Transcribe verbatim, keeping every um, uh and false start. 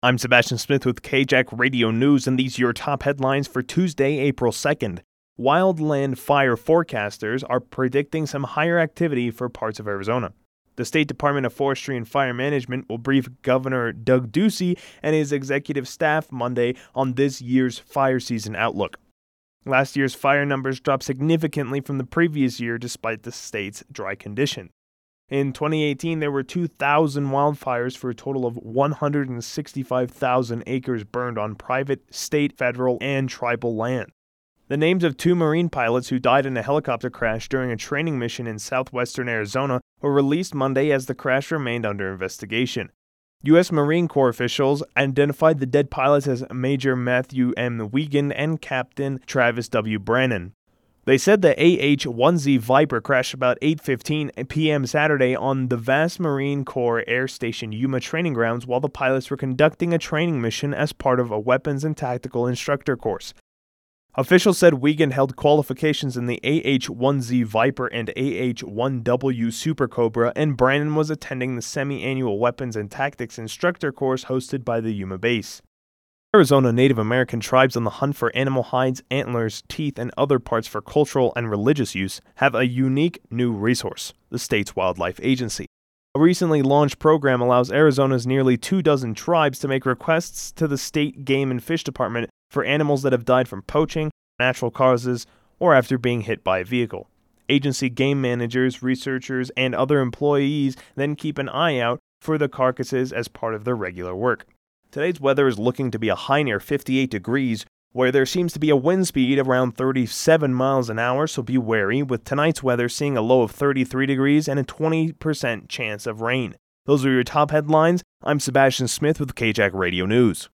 I'm Sebastian Smith with K J A C Radio News, and these are your top headlines for Tuesday, April second. Wildland fire forecasters are predicting some higher activity for parts of Arizona. The State Department of Forestry and Fire Management will brief Governor Doug Ducey and his executive staff Monday on this year's fire season outlook. Last year's fire numbers dropped significantly from the previous year despite the state's dry condition. In twenty eighteen, there were two thousand wildfires for a total of one hundred sixty-five thousand acres burned on private, state, federal, and tribal land. The names of two Marine pilots who died in a helicopter crash during a training mission in southwestern Arizona were released Monday as the crash remained under investigation. U S Marine Corps officials identified the dead pilots as Major Matthew M. Wiegand and Captain Travis W. Brannon. They said the A H one Z Viper crashed about eight fifteen p.m. Saturday on the vast Marine Corps Air Station Yuma training grounds while the pilots were conducting a training mission as part of a weapons and tactical instructor course. Officials said Wiegand held qualifications in the A H one Z Viper and A H one W Super Cobra, and Brannon was attending the semi-annual weapons and tactics instructor course hosted by the Yuma base. Arizona Native American tribes on the hunt for animal hides, antlers, teeth, and other parts for cultural and religious use have a unique new resource, the state's wildlife agency. A recently launched program allows Arizona's nearly two dozen tribes to make requests to the state Game and Fish Department for animals that have died from poaching, natural causes, or after being hit by a vehicle. Agency game managers, researchers, and other employees then keep an eye out for the carcasses as part of their regular work. Today's weather is looking to be a high near fifty-eight degrees, where there seems to be a wind speed around thirty-seven miles an hour, so be wary, with tonight's weather seeing a low of thirty-three degrees and a twenty percent chance of rain. Those are your top headlines. I'm Sebastian Smith with K J A C Radio News.